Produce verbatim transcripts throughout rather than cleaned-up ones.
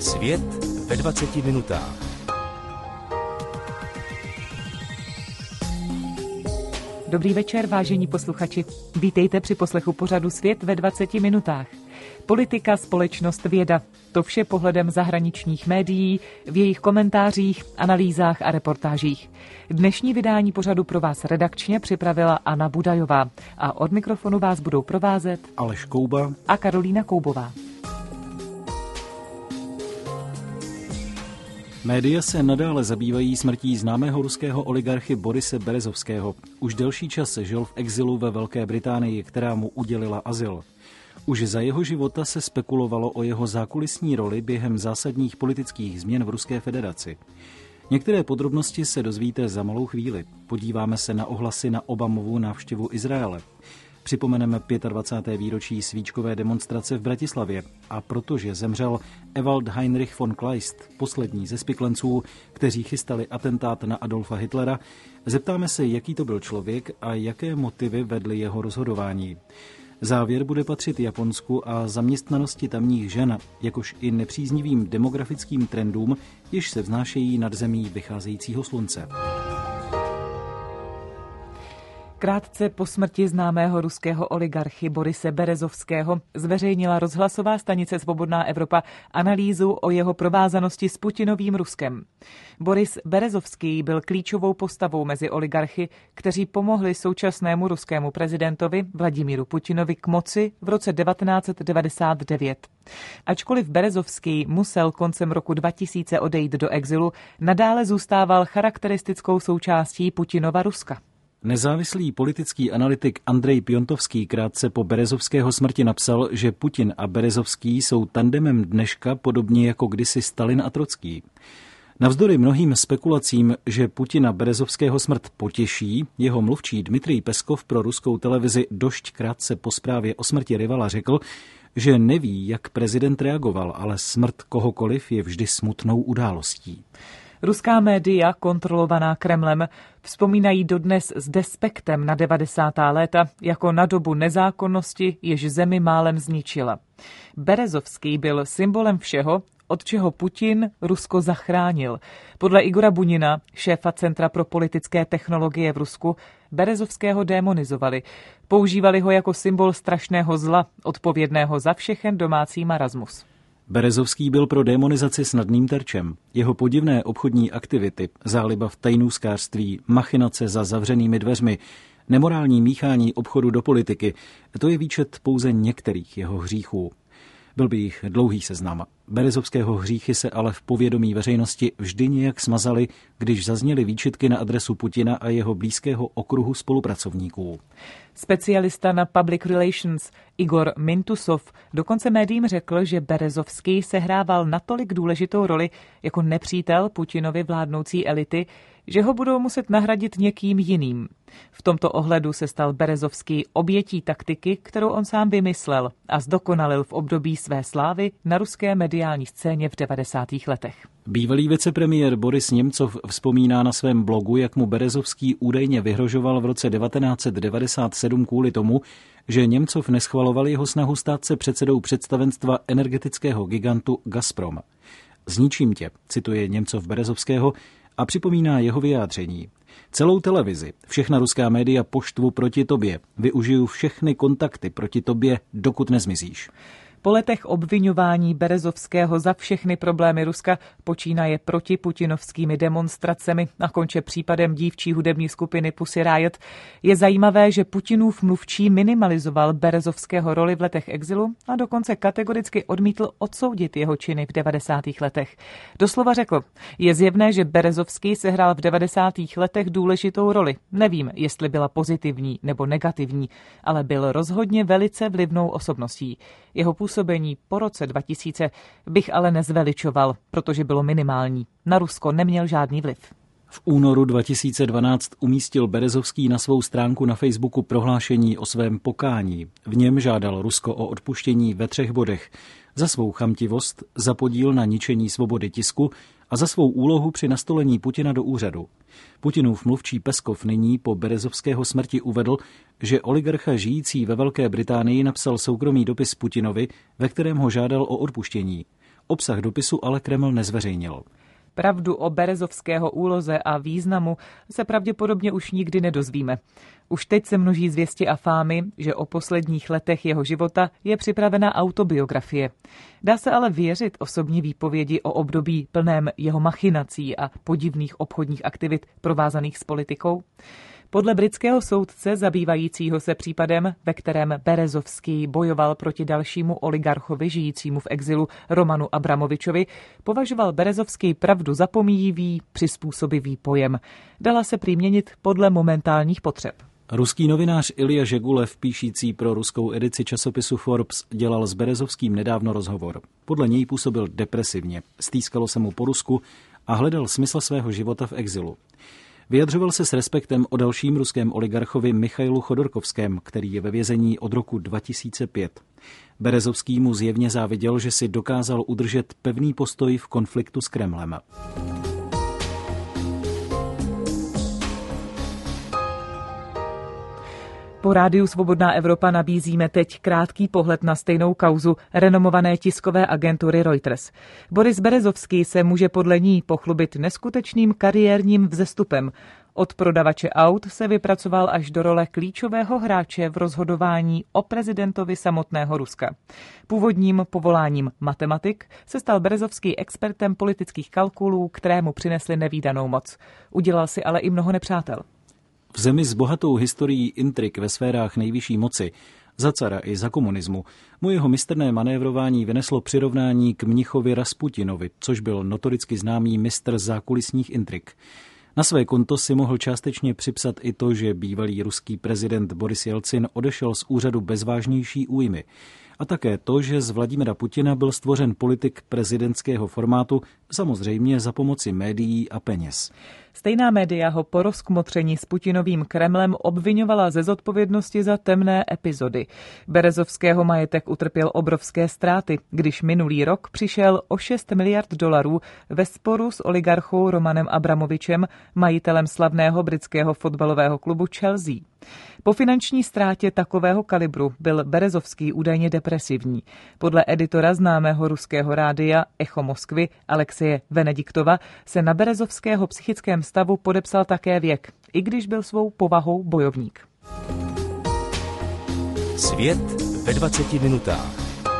Svět ve dvaceti minutách. Dobrý večer, vážení posluchači. Vítejte při poslechu pořadu Svět ve dvaceti minutách. Politika, společnost, věda. To vše pohledem zahraničních médií, v jejich komentářích, analýzách a reportážích. Dnešní vydání pořadu pro vás redakčně připravila Anna Budajová a od mikrofonu vás budou provázet Aleš Kouba a Karolína Koubová. Média se nadále zabývají smrtí známého ruského oligarchy Borise Berezovského. Už delší čas žil v exilu ve Velké Británii, která mu udělila azyl. Už za jeho života se spekulovalo o jeho zákulisní roli během zásadních politických změn v Ruské federaci. Některé podrobnosti se dozvíte za malou chvíli. Podíváme se na ohlasy na Obamovu návštěvu Izraele. Připomeneme dvacáté páté výročí svíčkové demonstrace v Bratislavě a protože zemřel Ewald Heinrich von Kleist, poslední ze spiklenců, kteří chystali atentát na Adolfa Hitlera, zeptáme se, jaký to byl člověk a jaké motivy vedly jeho rozhodování. Závěr bude patřit Japonsku a zaměstnanosti tamních žen, jakož i nepříznivým demografickým trendům, jež se vznášejí nad zemí vycházejícího slunce. Krátce po smrti známého ruského oligarchy Borise Berezovského zveřejnila rozhlasová stanice Svobodná Evropa analýzu o jeho provázanosti s Putinovým Ruskem. Boris Berezovský byl klíčovou postavou mezi oligarchy, kteří pomohli současnému ruskému prezidentovi Vladimíru Putinovi k moci v roce devatenáct set devadesát devět. Ačkoliv Berezovský musel koncem roku dva tisíce odejít do exilu, nadále zůstával charakteristickou součástí Putinova Ruska. Nezávislý politický analytik Andrej Piontovský krátce po Berezovského smrti napsal, že Putin a Berezovský jsou tandemem dneška podobně jako kdysi Stalin a Trocký. Navzdory mnohým spekulacím, že Putina Berezovského smrt potěší, jeho mluvčí Dmitrij Peskov pro ruskou televizi Došť krátce po zprávě o smrti rivala řekl, že neví, jak prezident reagoval, ale smrt kohokoliv je vždy smutnou událostí. Ruská média, kontrolovaná Kremlem, vzpomínají dodnes s despektem na devadesátá léta jako na dobu nezákonnosti, jež zemi málem zničila. Berezovský byl symbolem všeho, od čeho Putin Rusko zachránil. Podle Igora Bunina, šéfa Centra pro politické technologie v Rusku, Berezovského démonizovali. Používali ho jako symbol strašného zla, odpovědného za všechen domácí marasmus. Berezovský byl pro démonizaci snadným terčem. Jeho podivné obchodní aktivity, záliba v tajnůstkářství, machinace za zavřenými dveřmi, nemorální míchání obchodu do politiky, to je výčet pouze některých jeho hříchů. Byl by jich dlouhý seznam. Berezovského hříchy se ale v povědomí veřejnosti vždy nějak smazaly, když zazněly výčitky na adresu Putina a jeho blízkého okruhu spolupracovníků. Specialista na public relations Igor Mintusov dokonce médiím řekl, že Berezovský sehrával natolik důležitou roli jako nepřítel Putinovy vládnoucí elity, že ho budou muset nahradit někým jiným. V tomto ohledu se stal Berezovský obětí taktiky, kterou on sám vymyslel a zdokonalil v období své slávy na ruské mediální scéně v devadesátých letech. Bývalý vicepremiér Boris Němcov vzpomíná na svém blogu, jak mu Berezovský údajně vyhrožoval v roce devatenáct set devadesát sedm kvůli tomu, že Němcov neschvaloval jeho snahu stát se předsedou představenstva energetického gigantu Gazprom. Zničím tě, cituje Němcov Berezovského a připomíná jeho vyjádření. Celou televizi, všechna ruská média poštvu proti tobě, využiju všechny kontakty proti tobě, dokud nezmizíš. Po letech obviňování Berezovského za všechny problémy Ruska počínaje proti putinovskými demonstracemi a konče případem dívčí hudební skupiny Pussy Riot, je zajímavé, že Putinův mluvčí minimalizoval Berezovského roli v letech exilu a dokonce kategoricky odmítl odsoudit jeho činy v devadesátých letech. Doslova řekl, je zjevné, že Berezovský sehrál v devadesátých letech důležitou roli. Nevím, jestli byla pozitivní nebo negativní, ale byl rozhodně velice vlivnou osobností. Jeho působení po roce dva tisíce bych ale nezveličoval, protože bylo minimální. Na Rusko neměl žádný vliv. V únoru dva tisíce dvanáct umístil Berezovský na svou stránku na Facebooku prohlášení o svém pokání. V něm žádal Rusko o odpuštění ve třech bodech. Za svou chamtivost, za podíl na ničení svobody tisku a za svou úlohu při nastolení Putina do úřadu. Putinův mluvčí Peskov nyní po Berezovského smrti uvedl, že oligarcha žijící ve Velké Británii napsal soukromý dopis Putinovi, ve kterém ho žádal o odpuštění. Obsah dopisu ale Kreml nezveřejnil. Pravdu o Berezovského úloze a významu se pravděpodobně už nikdy nedozvíme. Už teď se množí zvěsti a fámy, že o posledních letech jeho života je připravena autobiografie. Dá se ale věřit osobní výpovědi o období plném jeho machinací a podivných obchodních aktivit provázaných s politikou? Podle britského soudce zabývajícího se případem, ve kterém Berezovský bojoval proti dalšímu oligarchovi žijícímu v exilu Romanu Abramovičovi, považoval Berezovský pravdu za pomíjivý, přizpůsobivý pojem. Dala se prý měnit podle momentálních potřeb. Ruský novinář Ilja Žegulev, píšící pro ruskou edici časopisu Forbes, dělal s Berezovským nedávno rozhovor. Podle něj působil depresivně, stýskalo se mu po Rusku a hledal smysl svého života v exilu. Vyjadřoval se s respektem o dalším ruském oligarchovi Michailu Chodorkovském, který je ve vězení od roku dva tisíce pět. Berezovský mu zjevně záviděl, že si dokázal udržet pevný postoj v konfliktu s Kremlem. Po rádiu Svobodná Evropa nabízíme teď krátký pohled na stejnou kauzu renomované tiskové agentury Reuters. Boris Berezovský se může podle ní pochlubit neskutečným kariérním vzestupem. Od prodavače aut se vypracoval až do role klíčového hráče v rozhodování o prezidentovi samotného Ruska. Původním povoláním matematik se stal Berezovský expertem politických kalkulů, které mu přinesly nevídanou moc. Udělal si ale i mnoho nepřátel. V zemi s bohatou historií intrik ve sférách nejvyšší moci, za cara i za komunismu, mu jeho mistrné manévrování vyneslo přirovnání k mnichovi Rasputinovi, což byl notoricky známý mistr zákulisních intrik. Na své konto si mohl částečně připsat i to, že bývalý ruský prezident Boris Jelcin odešel z úřadu bez vážnější újmy. A také to, že z Vladimira Putina byl stvořen politik prezidentského formátu, samozřejmě za pomoci médií a peněz. Stejná média ho po rozkmotření s Putinovým Kremlem obvinovala ze zodpovědnosti za temné epizody. Berezovského majetek utrpěl obrovské ztráty, když minulý rok přišel o šest miliard dolarů ve sporu s oligarchou Romanem Abramovičem, majitelem slavného britského fotbalového klubu Chelsea. Po finanční ztrátě takového kalibru byl Berezovský údajně depresivní. Podle editora známého ruského rádia Echo Moskvy Alexeje Venediktova se na Berezovského psychickém stavu podepsal také věk, i když byl svou povahou bojovník. Svět ve dvaceti minutách.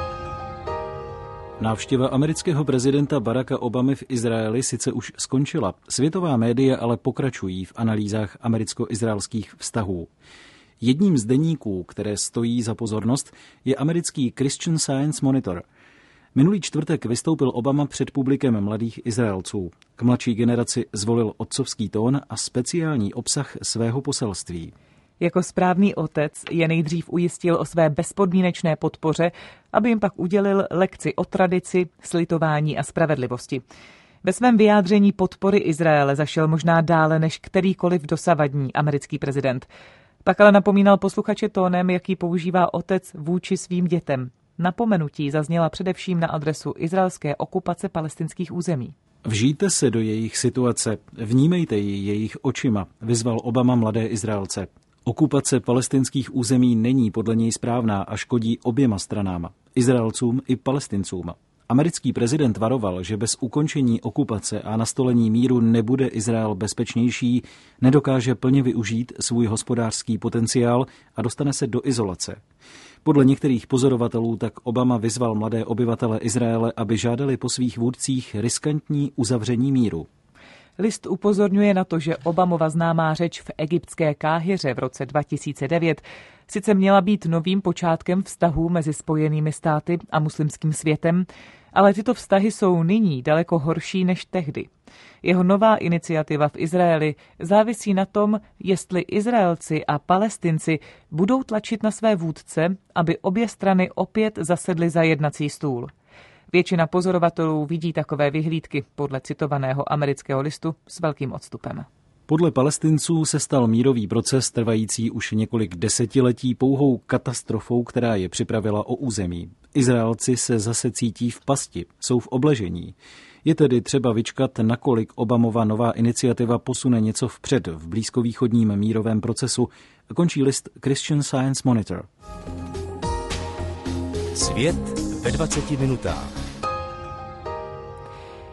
Návštěva amerického prezidenta Baracka Obamy v Izraeli sice už skončila, světová média ale pokračují v analýzách americko-izraelských vztahů. Jedním z deníků, které stojí za pozornost, je americký Christian Science Monitor. Minulý čtvrtek vystoupil Obama před publikem mladých Izraelců. K mladší generaci zvolil otcovský tón a speciální obsah svého poselství. Jako správný otec je nejdřív ujistil o své bezpodmínečné podpoře, aby jim pak udělil lekci o tradici, slitování a spravedlivosti. Ve svém vyjádření podpory Izraele zašel možná dále než kterýkoliv dosavadní americký prezident. Pak ale napomínal posluchače tónem, jaký používá otec vůči svým dětem. Napomenutí zazněla především na adresu izraelské okupace palestinských území. Vžijte se do jejich situace, vnímejte ji jejich očima, vyzval Obama mladé Izraelce. Okupace palestinských území není podle něj správná a škodí oběma stranám, Izraelcům i Palestincům. Americký prezident varoval, že bez ukončení okupace a nastolení míru nebude Izrael bezpečnější, nedokáže plně využít svůj hospodářský potenciál a dostane se do izolace. Podle některých pozorovatelů tak Obama vyzval mladé obyvatele Izraele, aby žádali po svých vůdcích riskantní uzavření míru. List upozorňuje na to, že Obamova známá řeč v egyptské Káhiře v roce dva tisíce devět sice měla být novým počátkem vztahů mezi Spojenými státy a muslimským světem, ale tyto vztahy jsou nyní daleko horší než tehdy. Jeho nová iniciativa v Izraeli závisí na tom, jestli Izraelci a Palestinci budou tlačit na své vůdce, aby obě strany opět zasedly za jednací stůl. Většina pozorovatelů vidí takové vyhlídky podle citovaného amerického listu s velkým odstupem. Podle Palestinců se stal mírový proces trvající už několik desetiletí pouhou katastrofou, která je připravila o území. Izraelci se zase cítí v pasti, jsou v obležení. Je tedy třeba vyčkat, nakolik Obamova nová iniciativa posune něco vpřed v blízkovýchodním mírovém procesu, končí list Christian Science Monitor. Svět ve dvaceti minutách.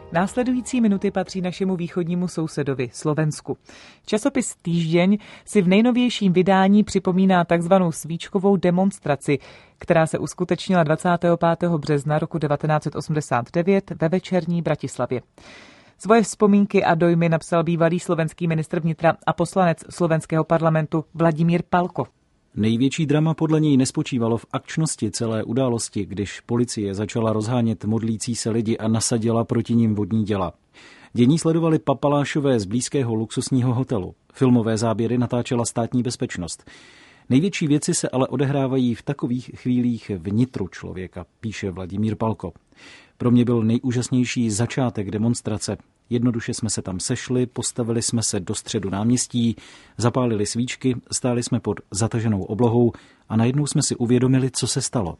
Následující minuty patří našemu východnímu sousedovi Slovensku. Časopis Týždeň si v nejnovějším vydání připomíná takzvanou svíčkovou demonstraci, která se uskutečnila dvacátého pátého března roku devatenáct set osmdesát devět ve večerní Bratislavě. Svoje vzpomínky a dojmy napsal bývalý slovenský ministr vnitra a poslanec slovenského parlamentu Vladimír Palko. Největší drama podle něj nespočívalo v akčnosti celé události, když policie začala rozhánět modlící se lidi a nasadila proti nim vodní děla. Dění sledovali papalášové z blízkého luxusního hotelu. Filmové záběry natáčela státní bezpečnost. Největší věci se ale odehrávají v takových chvílích vnitru člověka, píše Vladimír Palko. Pro mě byl nejúžasnější začátek demonstrace. Jednoduše jsme se tam sešli, postavili jsme se do středu náměstí, zapálili svíčky, stáli jsme pod zataženou oblohou a najednou jsme si uvědomili, co se stalo.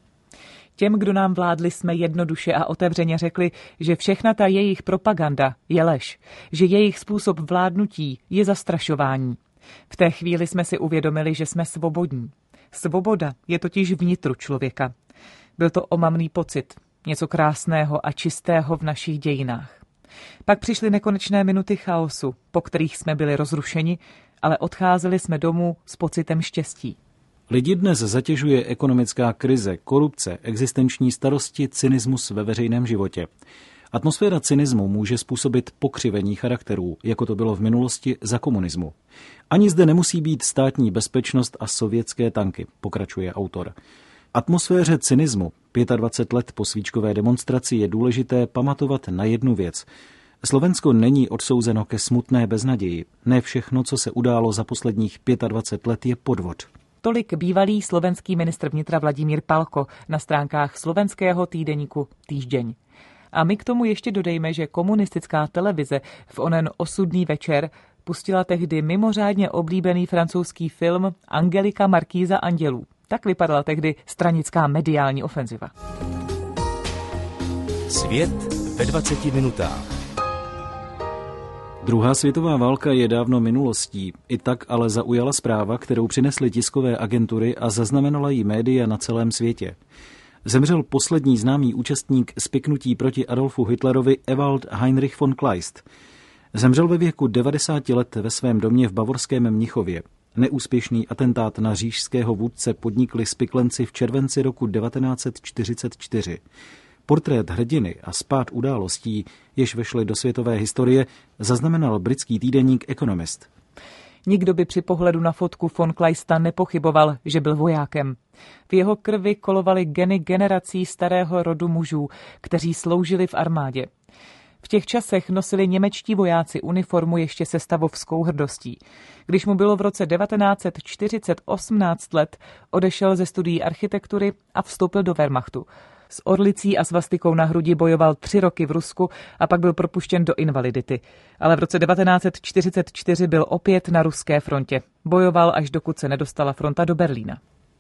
Těm, kdo nám vládli, jsme jednoduše a otevřeně řekli, že všechna ta jejich propaganda je lež, že jejich způsob vládnutí je zastrašování. V té chvíli jsme si uvědomili, že jsme svobodní. Svoboda je totiž vnitru člověka. Byl to omamný pocit, něco krásného a čistého v našich dějinách. Pak přišly nekonečné minuty chaosu, po kterých jsme byli rozrušeni, ale odcházeli jsme domů s pocitem štěstí. Lidi dnes zatěžuje ekonomická krize, korupce, existenční starosti, cynismus ve veřejném životě. Atmosféra cynismu může způsobit pokřivení charakterů, jako to bylo v minulosti za komunismu. Ani zde nemusí být státní bezpečnost a sovětské tanky, pokračuje autor. Atmosféře cynismu dvacet pět let po svíčkové demonstraci je důležité pamatovat na jednu věc. Slovensko není odsouzeno ke smutné beznaději. Ne všechno, co se událo za posledních dvacet pět let, je podvod. Tolik bývalý slovenský ministr vnitra Vladimír Palko na stránkách slovenského týdeníku Týždeň. A my k tomu ještě dodejme, že komunistická televize v onen osudný večer pustila tehdy mimořádně oblíbený francouzský film Angelika Markýza andělů. Tak vypadala tehdy stranická mediální ofenziva. Svět ve dvaceti minutách. Druhá světová válka je dávno minulostí. I tak ale zaujala zpráva, kterou přinesly tiskové agentury a zaznamenala ji média na celém světě. Zemřel poslední známý účastník spiknutí proti Adolfu Hitlerovi Ewald Heinrich von Kleist. Zemřel ve věku devadesáti let ve svém domě v bavorském Mnichově. Neúspěšný atentát na říšského vůdce podnikli spiklenci v červenci roku devatenáct set čtyřicet čtyři. Portrét hrdiny a spád událostí, jež vešly do světové historie, zaznamenal britský týdeník Economist. Nikdo by při pohledu na fotku von Kleista nepochyboval, že byl vojákem. V jeho krvi kolovaly geny generací starého rodu mužů, kteří sloužili v armádě. V těch časech nosili němečtí vojáci uniformu ještě se stavovskou hrdostí. Když mu bylo v roce devatenáct set čtyřicet osmnáct let, odešel ze studií architektury a vstoupil do Wehrmachtu. S orlicí a svastikou na hrudi bojoval tři roky v Rusku a pak byl propuštěn do invalidity. Ale v roce devatenáct set čtyřicet čtyři byl opět na ruské frontě. Bojoval, až dokud se nedostala fronta do Berlína.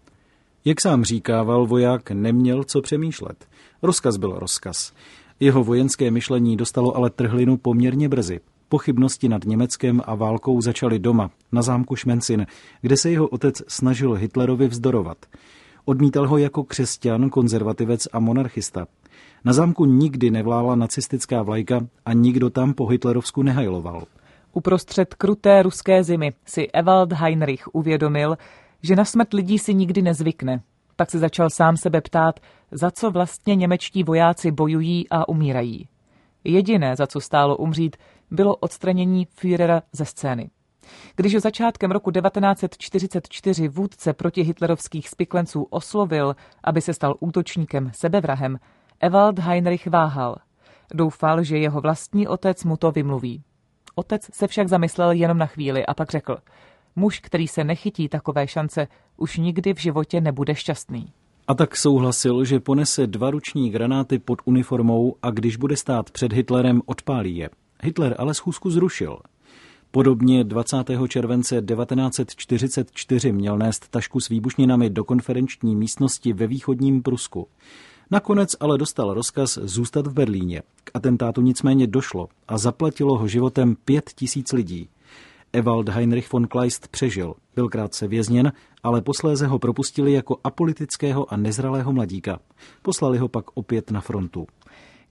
Jak sám říkával, voják neměl co přemýšlet. Rozkaz byl rozkaz. Jeho vojenské myšlení dostalo ale trhlinu poměrně brzy. Pochybnosti nad Německem a válkou začaly doma, na zámku Šmencin, kde se jeho otec snažil Hitlerovi vzdorovat. Odmítal ho jako křesťan, konzervativec a monarchista. Na zámku nikdy nevlála nacistická vlajka a nikdo tam po hitlerovsku nehajloval. Uprostřed kruté ruské zimy si Ewald Heinrich uvědomil, že na smrt lidí si nikdy nezvykne. Pak se začal sám sebe ptát, za co vlastně němečtí vojáci bojují a umírají. Jediné, za co stálo umřít, bylo odstranění Führera ze scény. Když ho začátkem roku devatenáct set čtyřicet čtyři vůdce protihitlerovských spiklenců oslovil, aby se stal útočníkem, sebevrahem, Ewald Heinrich váhal. Doufal, že jeho vlastní otec mu to vymluví. Otec se však zamyslel jenom na chvíli a pak řekl, muž, který se nechytí takové šance, už nikdy v životě nebude šťastný. A tak souhlasil, že ponese dva ruční granáty pod uniformou a když bude stát před Hitlerem, odpálí je. Hitler ale schůzku zrušil. Podobně dvacátého července devatenáct set čtyřicet čtyři měl nést tašku s výbušninami do konferenční místnosti ve východním Prusku. Nakonec ale dostal rozkaz zůstat v Berlíně. K atentátu nicméně došlo a zaplatilo ho životem pět tisíc lidí. Ewald Heinrich von Kleist přežil, byl krátce vězněn, ale posléze ho propustili jako apolitického a nezralého mladíka. Poslali ho pak opět na frontu.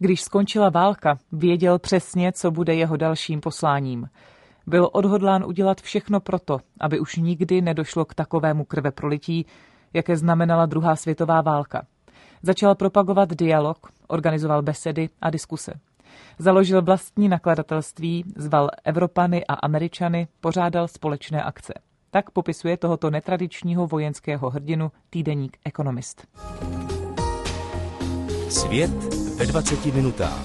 Když skončila válka, věděl přesně, co bude jeho dalším posláním. Byl odhodlán udělat všechno proto, aby už nikdy nedošlo k takovému krveprolití, jaké znamenala druhá světová válka. Začal propagovat dialog, organizoval besedy a diskuse. Založil vlastní nakladatelství, zval Evropany a Američany, pořádal společné akce. Tak popisuje tohoto netradičního vojenského hrdinu týdeník Economist. Svět ve dvaceti minutách.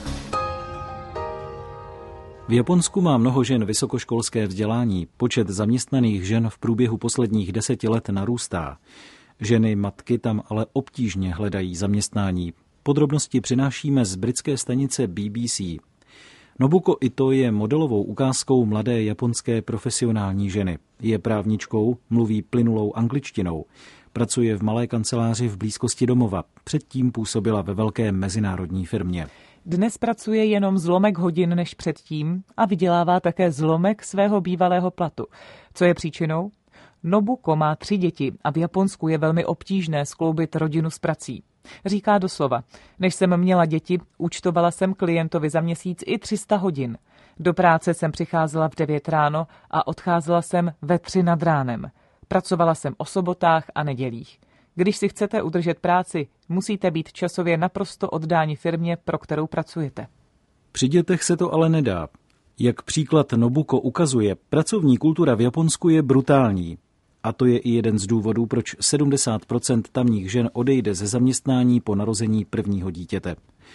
V Japonsku má mnoho žen vysokoškolské vzdělání. Počet zaměstnaných žen v průběhu posledních deseti let narůstá. Ženy matky tam ale obtížně hledají zaměstnání. Podrobnosti přinášíme z britské stanice B B C. Nobuko Ito je modelovou ukázkou mladé japonské profesionální ženy. Je právničkou, mluví plynulou angličtinou. Pracuje v malé kanceláři v blízkosti domova. Předtím působila ve velké mezinárodní firmě. Dnes pracuje jenom zlomek hodin než předtím a vydělává také zlomek svého bývalého platu. Co je příčinou? Nobuko má tři děti a v Japonsku je velmi obtížné skloubit rodinu s prací. Říká doslova, než jsem měla děti, účtovala jsem klientovi za měsíc i tři sta hodin. Do práce jsem přicházela v devět ráno a odcházela jsem ve tři nad ránem. Pracovala jsem o sobotách a nedělích. Když si chcete udržet práci, musíte být časově naprosto oddáni firmě, pro kterou pracujete. Při dětech se to ale nedá. Jak příklad Nobuko ukazuje, pracovní kultura v Japonsku je brutální. A to je i jeden z důvodů, proč sedmdesát procent tamních žen odejde ze zaměstnání po narození prvního dítěte.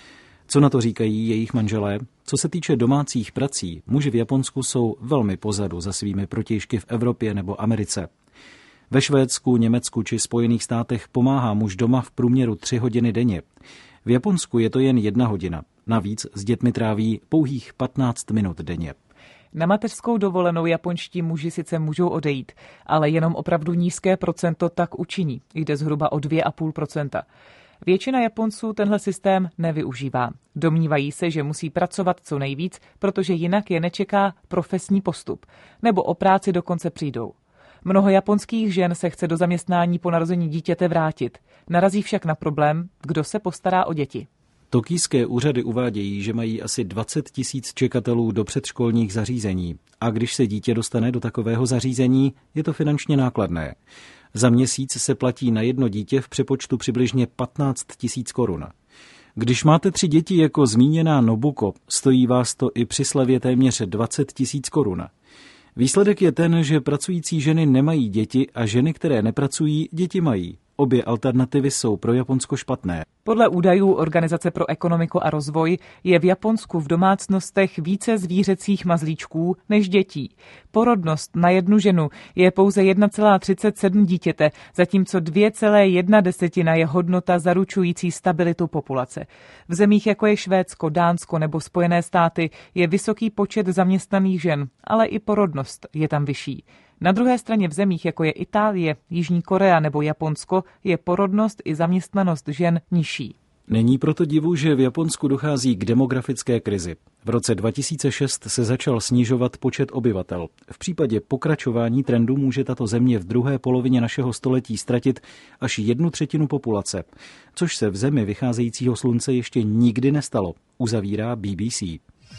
Co na to říkají jejich manželé? Co se týče domácích prací, muži v Japonsku jsou velmi pozadu za svými protějšky v Evropě nebo Americe. Ve Švédsku, Německu či Spojených státech pomáhá muž doma v průměru tři hodiny denně. V Japonsku je to jen jedna hodina. Navíc s dětmi tráví pouhých patnáct minut denně. Na mateřskou dovolenou japonští muži sice můžou odejít, ale jenom opravdu nízké procento tak učiní. Jde zhruba o dvě celá pět procenta. Většina Japonců tenhle systém nevyužívá. Domnívají se, že musí pracovat co nejvíc, protože jinak je nečeká profesní postup. Nebo o práci dokonce přijdou. Mnoho japonských žen se chce do zaměstnání po narození dítěte vrátit. Narazí však na problém, kdo se postará o děti. Tokijské úřady uvádějí, že mají asi dvacet tisíc čekatelů do předškolních zařízení. A když se dítě dostane do takového zařízení, je to finančně nákladné. Za měsíc se platí na jedno dítě v přepočtu přibližně patnáct tisíc korun. Když máte tři děti jako zmíněná Nobuko, stojí vás to i při slevě téměř dvacet tisíc korun. Výsledek je ten, že pracující ženy nemají děti a ženy, které nepracují, děti mají. Obě alternativy jsou pro Japonsko špatné. Podle údajů Organizace pro ekonomiku a rozvoj je v Japonsku v domácnostech více zvířecích mazlíčků než dětí. Porodnost na jednu ženu je pouze jedna celá třicet sedm dítěte, zatímco dvě celá jedna desetina je hodnota zaručující stabilitu populace. V zemích jako je Švédsko, Dánsko nebo Spojené státy je vysoký počet zaměstnaných žen, ale i porodnost je tam vyšší. Na druhé straně v zemích, jako je Itálie, Jižní Korea nebo Japonsko, je porodnost i zaměstnanost žen nižší. Není proto divu, že v Japonsku dochází k demografické krizi. V roce dva tisíce šest se začal snižovat počet obyvatel. V případě pokračování trendu může tato země v druhé polovině našeho století ztratit až jednu třetinu populace, což se v zemi vycházejícího slunce ještě nikdy nestalo, uzavírá B B C.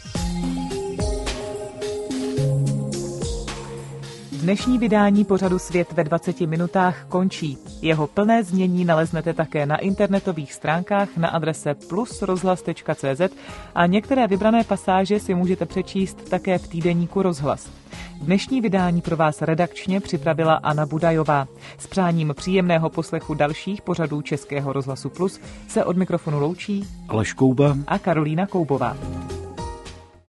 Dnešní vydání pořadu Svět ve dvaceti minutách končí. Jeho plné znění naleznete také na internetových stránkách na adrese plus rozhlas tečka cé zet a některé vybrané pasáže si můžete přečíst také v týdeníku Rozhlas. Dnešní vydání pro vás redakčně připravila Anna Budajová. S přáním příjemného poslechu dalších pořadů Českého rozhlasu Plus se od mikrofonu loučí Aleš Kouba a Karolína Koubová.